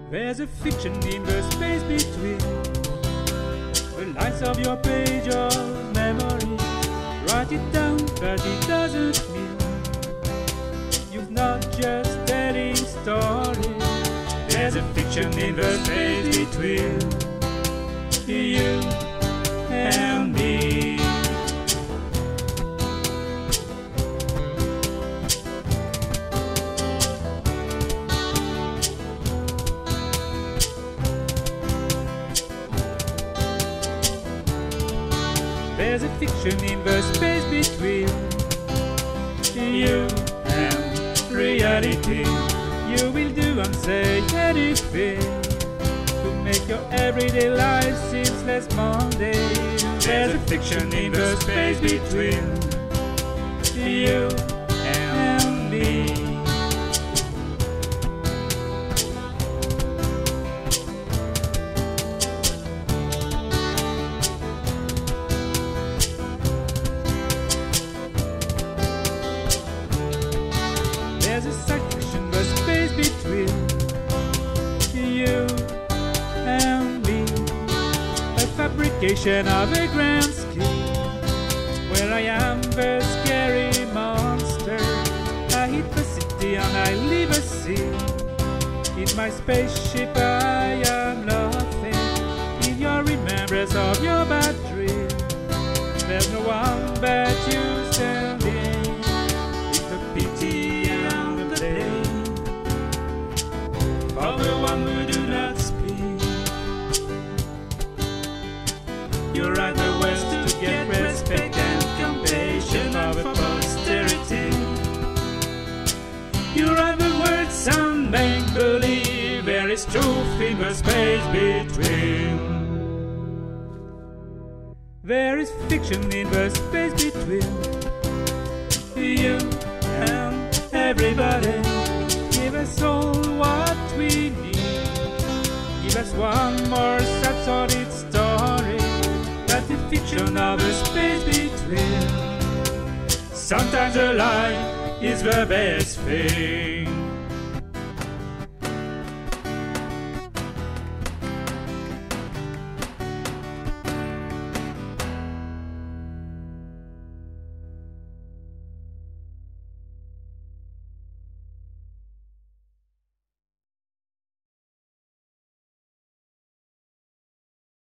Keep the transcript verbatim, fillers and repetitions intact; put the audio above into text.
There's a fiction in the space between the lines of your page of memory. Write it down, but it doesn't mean you're not just telling stories. There's a fiction in the space between you and me. There's a fiction in the space between you and reality. You will do and say anything to make your everyday life seem less mundane. There's a fiction in the space between you and me. There's a science fiction, the space between you and me. A fabrication of a grand scheme, where I am the scary monster. I hit the city and I leave a scene. In my spaceship I am nothing. In your remembrance of your bad dream, there's no one but you standing. With the pity for the one who do not speak. You write the words to get respect and compassion of a posterity. You write the words and make believe there is truth in the space between. There is fiction in the space between you and everybody. Give us all what we need. Give us one more sad solid story. That's the fiction of the space between. Sometimes a lie is the best thing.